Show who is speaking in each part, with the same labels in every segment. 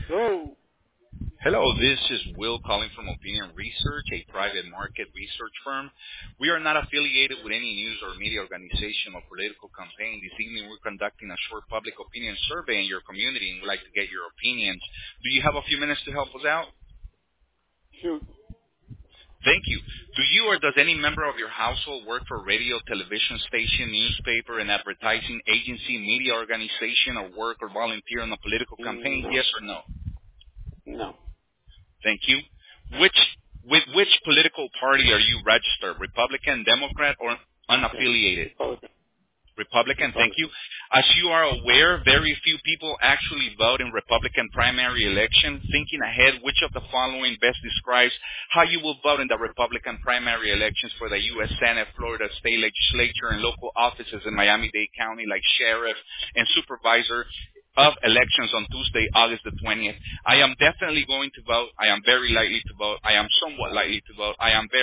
Speaker 1: So,
Speaker 2: Hello, this is Will calling from Opinion Research, a private market research firm. We are not affiliated with any news or media organization or political campaign. This evening we're conducting a short public opinion survey in your community and we'd like to get your opinions. Do you have a few minutes to help us out?
Speaker 1: shoot,
Speaker 2: Thank you. Do you or does any member of your household work for a radio, television station, newspaper, an advertising agency, media organization, or work or volunteer on a political campaign?
Speaker 1: no,
Speaker 2: Yes or no?
Speaker 1: no,
Speaker 2: Thank you. With which political party are you registered? Republican, Democrat, or unaffiliated?
Speaker 1: Republican,
Speaker 2: Republican, thank you.
Speaker 1: Republican.
Speaker 2: As you are aware, very few people actually vote in Republican primary elections. Thinking ahead, which of the following best describes how you will vote in the Republican primary elections for the U.S. Senate, Florida State Legislature, and local offices in Miami-Dade County like sheriff and supervisor of elections on Tuesday, August the 20th. I am definitely going to vote. I am very likely to vote. I am somewhat likely to vote. I am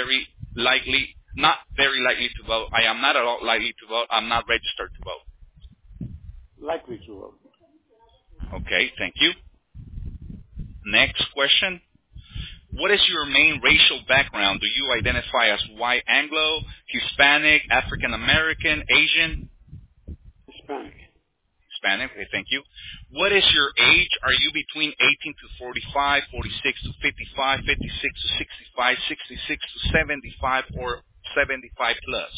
Speaker 2: not very likely to vote. I am not at all likely to vote. I'm not registered to vote.
Speaker 1: Likely to vote.
Speaker 2: Okay, thank you. Next question. What is your main racial background? Do you identify as white Anglo, Hispanic, African American, Asian?
Speaker 1: Hispanic.
Speaker 2: Hispanic, okay, thank you. What is your age? Are you between 18 to 45, 46 to 55, 56 to 65, 66 to 75, or 75 plus?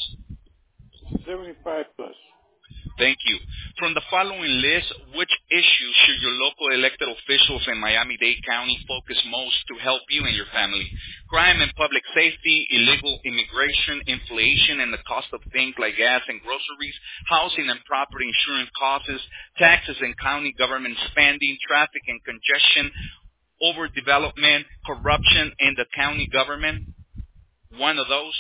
Speaker 1: 75 plus.
Speaker 2: Thank you. From the following list, which issues should your local elected officials in Miami-Dade County focus most to help you and your family? Crime and public safety, illegal immigration, inflation and the cost of things like gas and groceries, housing and property insurance costs, taxes and county government spending, traffic and congestion, overdevelopment, corruption in the county government? One of those?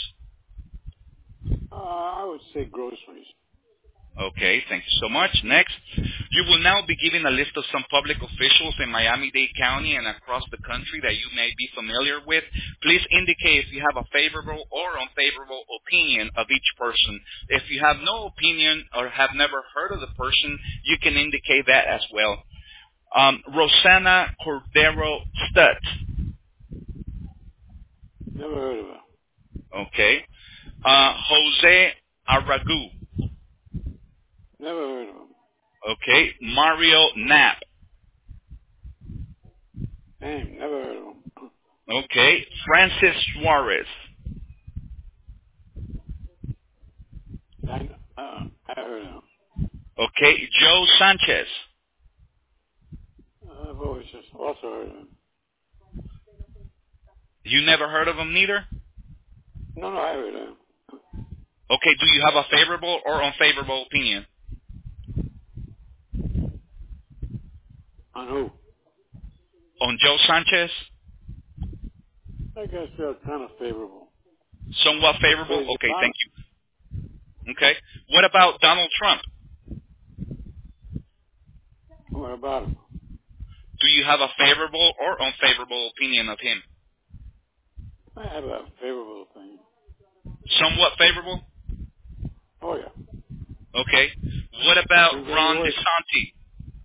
Speaker 1: I would say groceries.
Speaker 2: Okay, thank you so much. Next, you will now be given a list of some public officials in Miami-Dade County and across the country that you may be familiar with. Please indicate if you have a favorable or unfavorable opinion of each person. If you have no opinion or have never heard of the person, you can indicate that as well. Rosanna Cordero Stutz.
Speaker 1: Never heard of her.
Speaker 2: Okay. Jose Aragu.
Speaker 1: Never heard of him.
Speaker 2: Okay. Mario Knapp.
Speaker 1: Name, never heard of him.
Speaker 2: Okay. Francis Suarez.
Speaker 1: I heard of him.
Speaker 2: Okay. Joe Sanchez.
Speaker 1: I've always just also heard of him.
Speaker 2: You never heard of him neither?
Speaker 1: No, I heard of him.
Speaker 2: Okay. Do you have a favorable or unfavorable opinion?
Speaker 1: On who?
Speaker 2: On Joe Sanchez?
Speaker 1: I guess they're kind of favorable.
Speaker 2: Somewhat favorable? Okay. Thank you. Okay. What about Donald Trump?
Speaker 1: What about him?
Speaker 2: Do you have a favorable or unfavorable opinion of him?
Speaker 1: I have a favorable opinion.
Speaker 2: Somewhat favorable?
Speaker 1: Oh, yeah.
Speaker 2: Okay. What about Ron DeSantis?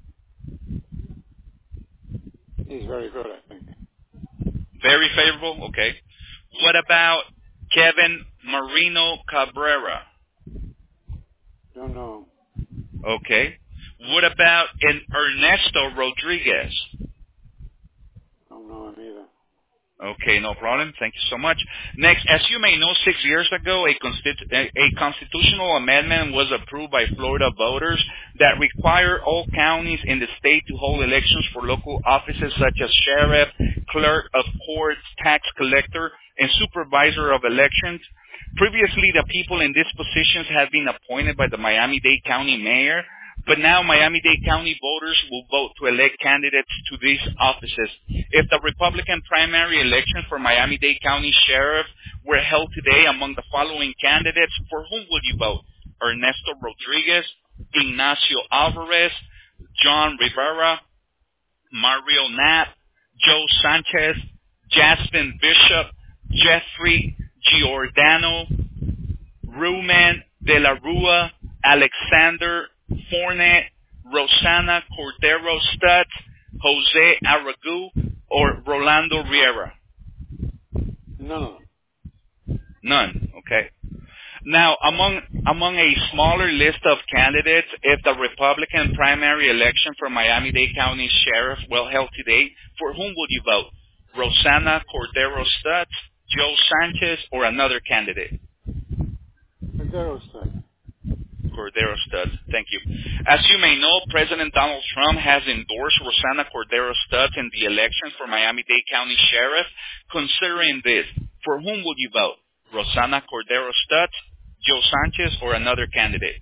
Speaker 1: He's very good, I think.
Speaker 2: Very favorable? Okay. What about Kevin Marino Cabrera?
Speaker 1: Don't know.
Speaker 2: Okay. What about Ernesto Rodriguez?
Speaker 1: Don't know him either.
Speaker 2: Okay, no problem. Thank you so much. Next, as you may know, 6 years ago, a constitutional amendment was approved by Florida voters that require all counties in the state to hold elections for local offices such as sheriff, clerk of courts, tax collector, and supervisor of elections. Previously, the people in these positions had been appointed by the Miami-Dade County mayor, but now Miami-Dade County voters will vote to elect candidates to these offices. If the Republican primary election for Miami-Dade County Sheriff were held today among the following candidates, for whom would you vote? Ernesto Rodriguez, Ignacio Alvarez, John Rivera, Mario Knapp, Joe Sanchez, Jasmine Bishop, Jeffrey Giordano, Ruman De La Rua, Alexander Fournette, Rosanna Cordero Stutz, Jose Aragu, or Rolando Riera?
Speaker 1: None of them.
Speaker 2: None. Okay. Now, among a smaller list of candidates, if the Republican primary election for Miami-Dade County Sheriff were held today, for whom would you vote? Rosana Cordero Stutz, Joe Sanchez, or another candidate?
Speaker 1: Cordero Stutz.
Speaker 2: Cordero Stutz. Thank you. As you may know, President Donald Trump has endorsed Rosana Cordero Stutz in the election for Miami-Dade County Sheriff. Considering this, for whom would you vote? Rosana Cordero Stutz, Joe Sanchez, or another candidate?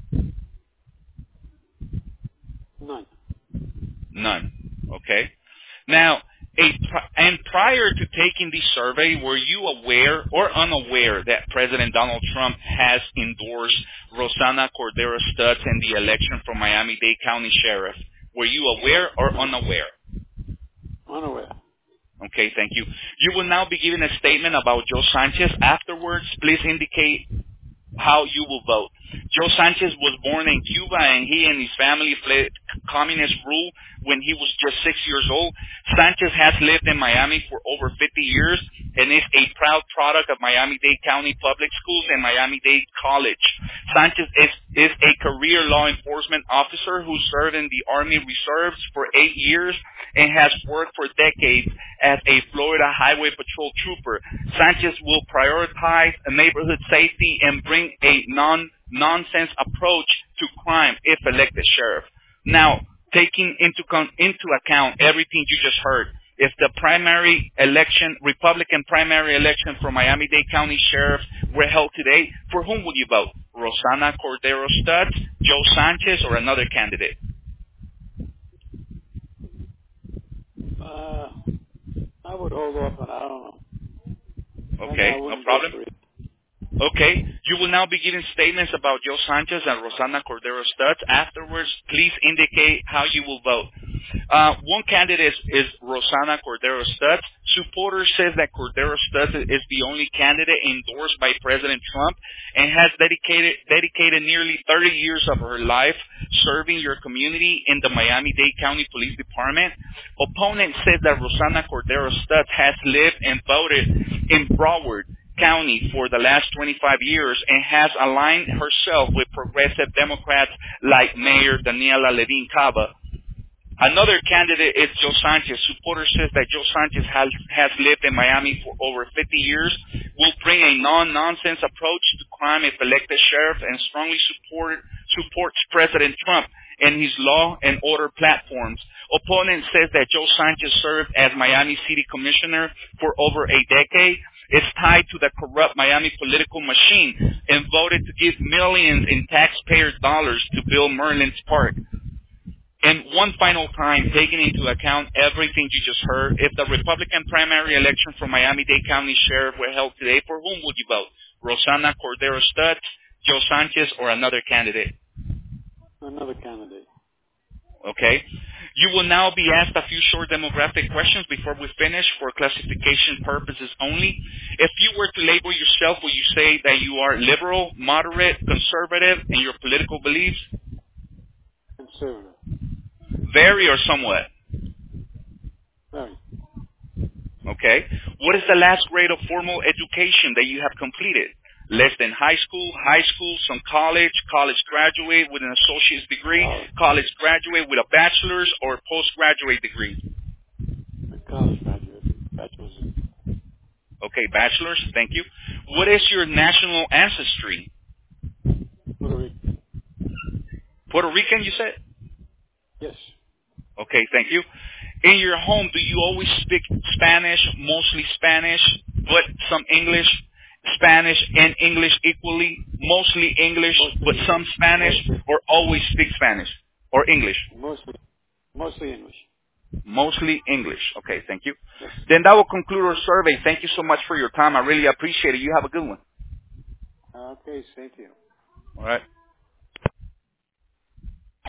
Speaker 1: None.
Speaker 2: None. Okay. Now, and prior to taking this survey, were you aware or unaware that President Donald Trump has endorsed Rosana Cordero Stutz in the election for Miami-Dade County Sheriff? Were you aware or unaware?
Speaker 1: Unaware.
Speaker 2: Okay, thank you. You will now be giving a statement about Joe Sanchez. Afterwards, please indicate how you will vote. Joe Sanchez was born in Cuba, and he and his family fled communist rule when he was just 6 years old. Sanchez has lived in Miami for over 50 years and is a proud product of Miami-Dade County Public Schools and Miami-Dade College. Sanchez is a career law enforcement officer who served in the Army Reserves for 8 years and has worked for decades as a Florida Highway Patrol trooper. Sanchez will prioritize neighborhood safety and bring a nonsense approach to crime if elected sheriff. Now, taking into account everything you just heard, if the primary election, Republican primary election for Miami-Dade County Sheriff were held today, for whom would you vote? Rosana Cordero Stutz, Joe Sanchez, or another candidate?
Speaker 1: I would hold off, but I don't know.
Speaker 2: Okay, no problem. Okay, you will now be giving statements about Joe Sanchez and Rosana Cordero Stutz. Afterwards, please indicate how you will vote. One candidate is Rosana Cordero Stutz. Supporters says that Cordero Stutz is the only candidate endorsed by President Trump and has dedicated nearly 30 years of her life serving your community in the Miami-Dade County Police Department. Opponent says that Rosana Cordero Stutz has lived and voted in Broward County for the last 25 years and has aligned herself with progressive Democrats like Mayor Daniela Levine Cava. Another candidate is Joe Sanchez. Supporters says that Joe Sanchez has lived in Miami for over 50 years, will bring a non-nonsense approach to crime if elected sheriff, and strongly supports President Trump and his law and order platforms. Opponent says that Joe Sanchez served as Miami City Commissioner for over a decade, is tied to the corrupt Miami political machine, and voted to give millions in taxpayer dollars to build Merlin's Park. And one final time, taking into account everything you just heard, if the Republican primary election for Miami-Dade County Sheriff were held today, for whom would you vote? Rosana Cordero Stutz, Joe Sanchez, or another candidate?
Speaker 1: Another candidate.
Speaker 2: Okay. You will now be asked a few short demographic questions before we finish for classification purposes only. If you were to label yourself, would you say that you are liberal, moderate, conservative in your political beliefs?
Speaker 1: Conservative.
Speaker 2: Very or somewhat?
Speaker 1: Very.
Speaker 2: Okay. What is the last grade of formal education that you have completed? Less than high school, some college graduate with an associate's degree, college graduate with a bachelor's or postgraduate degree?
Speaker 1: A college graduate. Bachelor's.
Speaker 2: Okay, bachelor's. Thank you. What is your national ancestry?
Speaker 1: Puerto Rican.
Speaker 2: Puerto Rican, you said?
Speaker 1: Yes.
Speaker 2: Okay, thank you. In your home, do you always speak Spanish, mostly Spanish, but some English, Spanish and English equally, mostly English, but some Spanish, or always speak Spanish or English?
Speaker 1: Mostly English.
Speaker 2: Mostly English. Okay, thank you.
Speaker 1: Yes.
Speaker 2: Then that will conclude our survey. Thank you so much for your time. I really appreciate it. You have a good one.
Speaker 1: Okay, same to you.
Speaker 2: All right.